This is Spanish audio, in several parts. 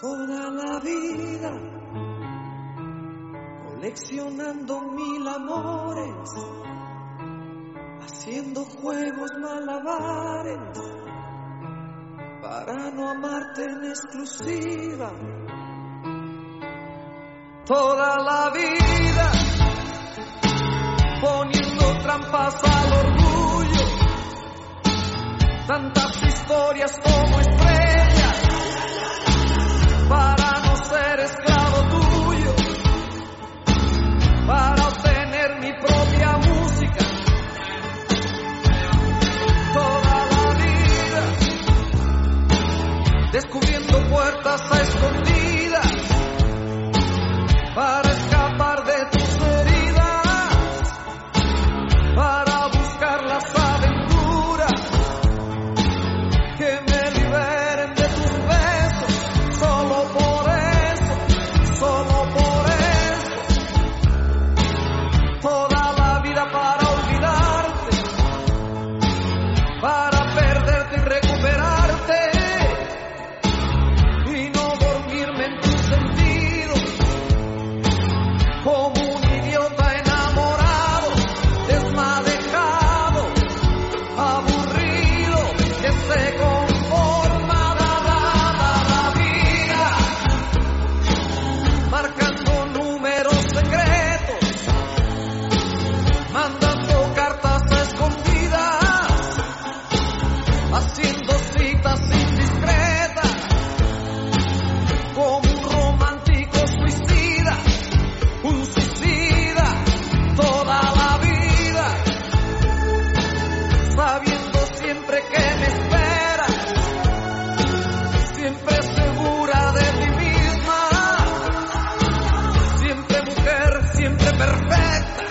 Toda la vida coleccionando 1000 amores, haciendo juegos malabares para no amarte en exclusiva. Toda la vida poniendo trampas al orgullo, tantas historias como estrellas para no ser esclavo tuyo, para obtener mi propia música. Toda la vida descubriendo puertas a escondidas para escapar de tus heridas, para buscar las aventuras que me liberen de tus besos. Solo por eso, toda la vida para olvidarte, para perderte y recuperarte, y no dormirme en tus sentidos, como un idiota enamorado, desmadejado, aburrido, que se conforma la vida, marcando números secretos, mandando cartas escondidas, haciendo citas indiscretas, como un romántico suicida, un suicida. Toda la vida sabiendo siempre que me esperas, siempre segura de ti misma, siempre mujer, siempre perfecta,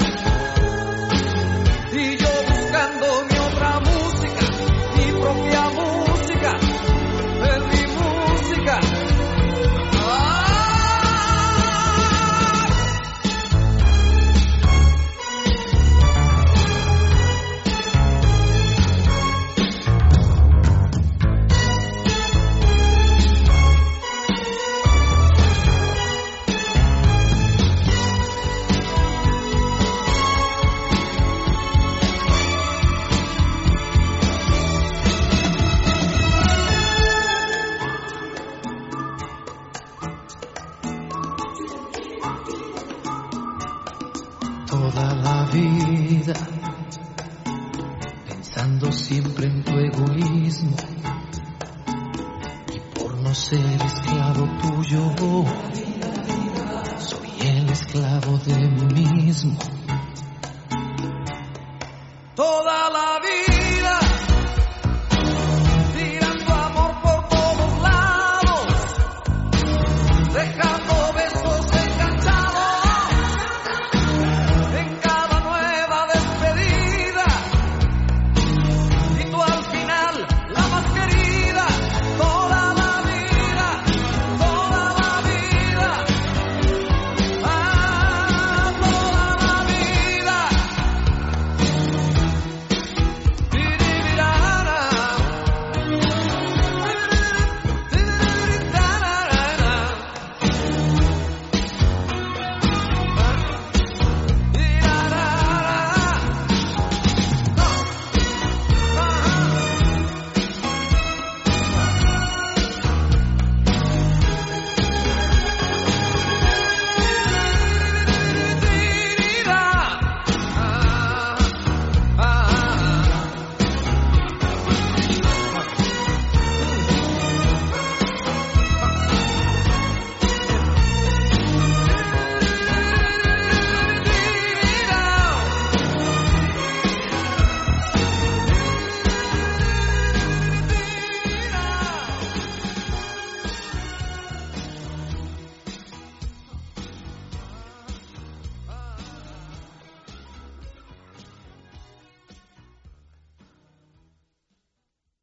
y yo buscando mi otra música, mi propia música, en mi música. Toda la vida pensando siempre en tu egoísmo, y por no ser esclavo tuyo soy el esclavo de mí mismo. Toda la